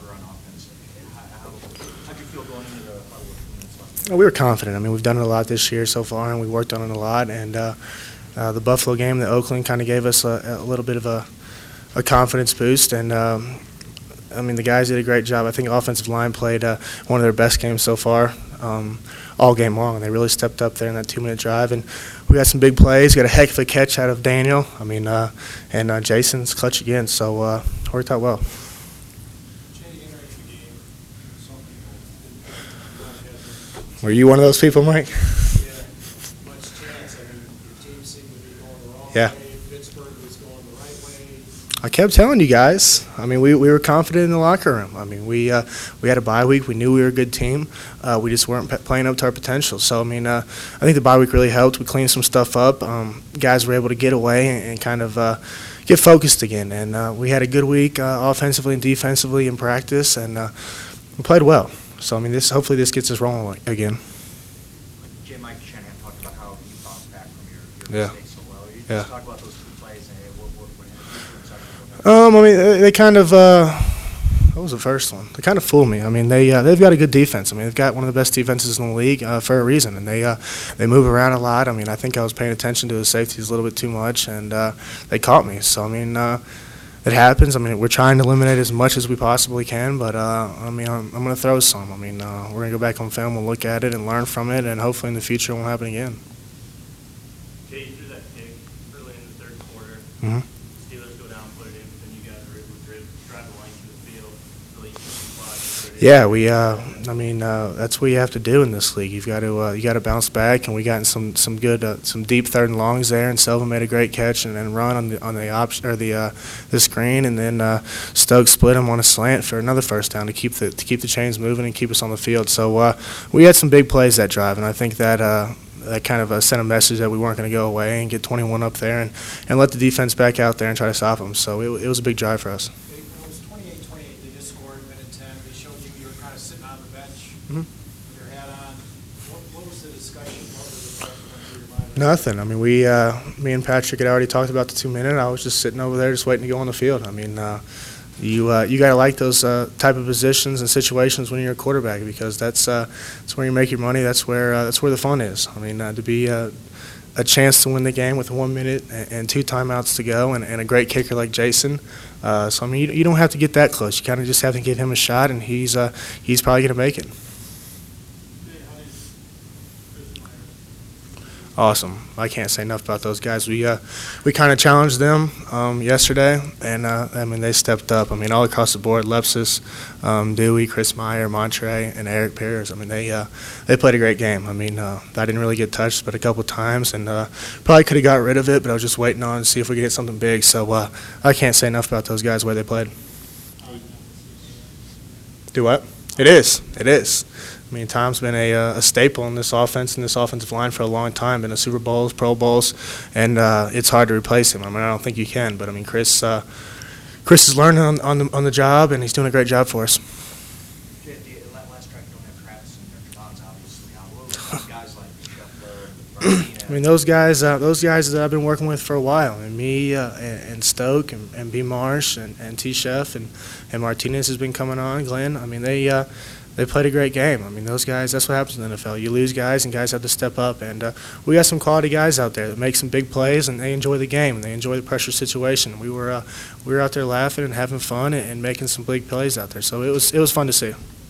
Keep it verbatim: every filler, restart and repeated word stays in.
quarter on offense. How, how did you feel going into the huddle with two minutes left? Well, we were confident. I mean, we've done it a lot this year so far, and we worked on it a lot. And uh, uh, the Buffalo game, the Oakland, kind of gave us a, a little bit of a, a confidence boost. And um, I mean, the guys did a great job. I think offensive line played uh, one of their best games so far, um, all game long. And they really stepped up there in that two-minute drive. And we got some big plays. We got a heck of a catch out of Daniel. I mean, uh, and uh, Jason's clutch again. So uh, worked out well. Were you one of those people, Mike? Yeah, much chance. I mean, your team seemed to be going the wrong Yeah. way. Pittsburgh was going the right way. I kept telling you guys. I mean, we, we were confident in the locker room. I mean, we uh, we had a bye week. We knew we were a good team. Uh, we just weren't p- playing up to our potential. So, I mean, uh, I think the bye week really helped. We cleaned some stuff up. Um, guys were able to get away and, and kind of uh, get focused again. And uh, we had a good week uh, offensively and defensively in practice, and uh, we played well. So, I mean, this hopefully this gets us rolling again. Jay Mike Shanahan talked about how you bounced back from your, your Yeah. mistakes so well. You Yeah. just talk about those two plays and what, what, what happened. Um, I mean, they they kind of. Uh, what was the first one? They kind of fooled me. I mean, they uh, they've got a good defense. I mean, they've got one of the best defenses in the league uh, for a reason, and they uh, they move around a lot. I mean, I think I was paying attention to the safeties a little bit too much, and uh, they caught me. So I mean, uh, it happens. I mean, we're trying to eliminate as much as we possibly can, but uh, I mean, I'm, I'm going to throw some. I mean, uh, we're going to go back on film, we'll look at it and learn from it, and hopefully in the future it won't happen again. Jay, you threw that pick early in the third quarter. Mhm. Steelers go down, put it in, but then you guys were able to drive, drive the length of the field, really keep the clock, put it in. Yeah, we. Uh, I mean, uh, that's what you have to do in this league. You've got to uh, you got to bounce back, and we got some some good uh, some deep third and longs there. And Silva made a great catch and then run on the on the option or the uh, the screen, and then uh, Stokes split him on a slant for another first down to keep the to keep the chains moving and keep us on the field. So uh, we had some big plays that drive, and I think that. Uh, that kind of uh, sent a message that we weren't going to go away and get twenty-one up there and, and let the defense back out there and try to stop them. So it, it was a big drive for us. They, it was twenty-eight twenty-eight. They just scored a minute ten. They showed you you were kind of sitting on the bench Mhm. with your hat on. What, what was the discussion? What was the thought that went through your mind? Nothing. I mean, we, uh, me and Patrick had already talked about the two minute. I was just sitting over there, just waiting to go on the field. I mean, uh, you uh, you got to like those uh, type of positions and situations when you're a quarterback because that's uh, that's where you make your money. That's where uh, that's where the fun is. I mean, uh, to be uh, a chance to win the game with one minute and, and two timeouts to go, and, and a great kicker like Jason. Uh, so I mean, you, you don't have to get that close. You kind of just have to give him a shot, and he's uh, he's probably going to make it. Awesome. I can't say enough about those guys. We uh, we kind of challenged them um, yesterday, and uh, I mean they stepped up. I mean all across the board: Lepsis, um, Dewey, Chris Meyer, Montre, and Eric Pears. I mean they uh, they played a great game. I mean uh, I didn't really get touched, but a couple times, and uh, probably could have got rid of it, but I was just waiting on to see if we could get something big. So uh, I can't say enough about those guys the way they played. Do what? It is. It is. I mean, Tom's been a, uh, a staple in this offense and this offensive line for a long time. Been a Super Bowls, Pro Bowls, and uh, it's hard to replace him. I mean, I don't think you can. But I mean, Chris, uh, Chris is learning on, on the on the job, and he's doing a great job for us. Jay, the la- last track you don't have Travis and your Javon's obviously out. What were those guys like? Scheffler, Martinez? I mean, those guys, uh, those guys that I've been working with for a while, and me uh, and, and Stoke and, and B. Marsh and, and T. Chef and, and Martinez has been coming on. Glenn, I mean, they uh, they played a great game. I mean, those guys, that's what happens in the N F L. You lose guys, and guys have to step up. And uh, we got some quality guys out there that make some big plays, and they enjoy the game, and they enjoy the pressure situation. We were uh, we were out there laughing and having fun and, and making some big plays out there. So it was it was fun to see.